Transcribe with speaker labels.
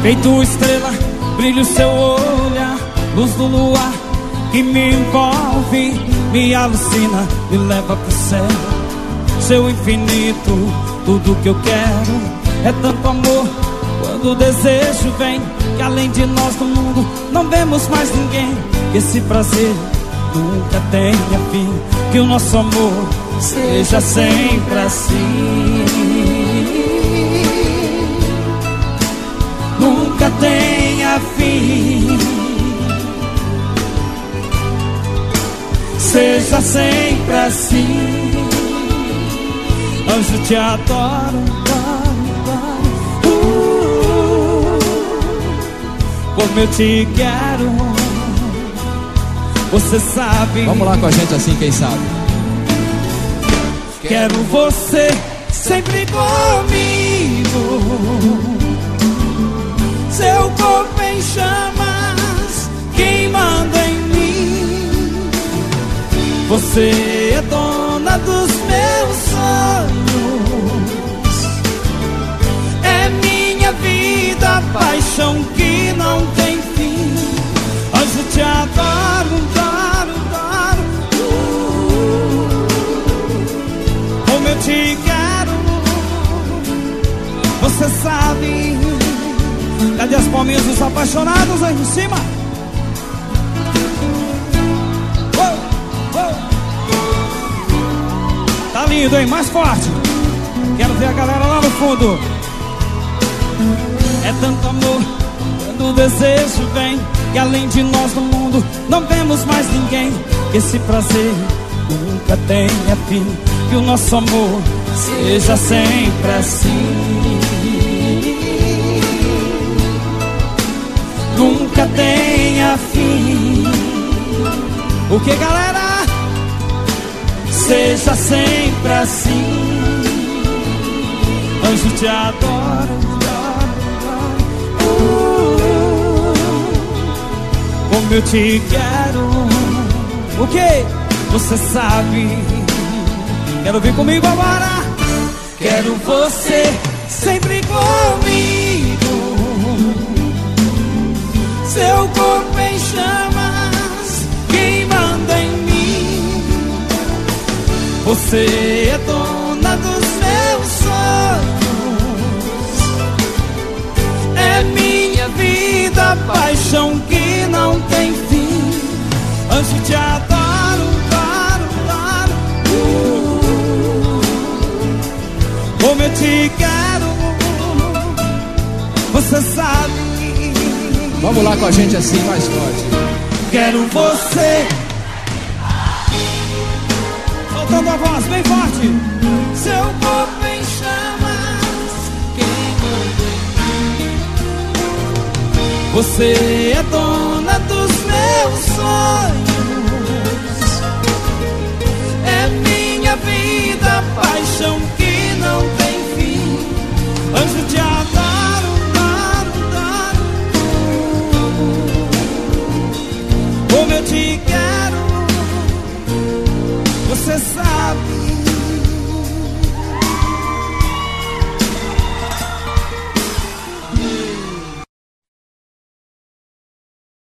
Speaker 1: Feito estrela, brilha o seu olhar, luz do luar que me envolve, me alucina, me leva pro céu. Seu infinito, tudo que eu quero é tanto amor. Quando o desejo vem, que além de nós no mundo não vemos mais ninguém. Que esse prazer nunca tenha fim, que o nosso amor seja sempre assim. Nunca tenha fim, seja sempre assim. Anjo, te adoro, como eu te quero, você sabe.
Speaker 2: Vamos lá com a gente assim, quem sabe.
Speaker 1: Quero você sempre comigo, seu corpo em chamas, queimando em mim. Você é dona dos meus sonhos, é minha vida, paixão que não tem fim. Hoje te adoro, adoro, adoro, como eu te quero, você sabe. Cadê as palminhas dos apaixonados aí em cima? Tá lindo, hein? Mais forte. Quero ver a galera lá no fundo. É tanto amor, quando o desejo vem, que além de nós no mundo não vemos mais ninguém. Que esse prazer nunca tenha fim, que o nosso amor seja sempre assim. Nunca tenha fim. O que, galera? Seja sempre assim. Anjo, te adoro, como eu te quero. O que? Você sabe. Quero vir comigo agora. Quero você sempre comigo, seu corpo em chamas, queimando em mim. Você é dona dos meus sonhos, é minha vida, paixão que não tem fim. Anjo, te adoro, adoro, adoro, como eu te quero, você sabe.
Speaker 2: Vamos lá com a gente assim, mais forte.
Speaker 1: Quero você. Soltando a voz bem forte. Seu corpo em chamas, queimando em mim. Você é dona dos meus sonhos, é minha vida, paixão que não tem fim. Anjo, te adoro,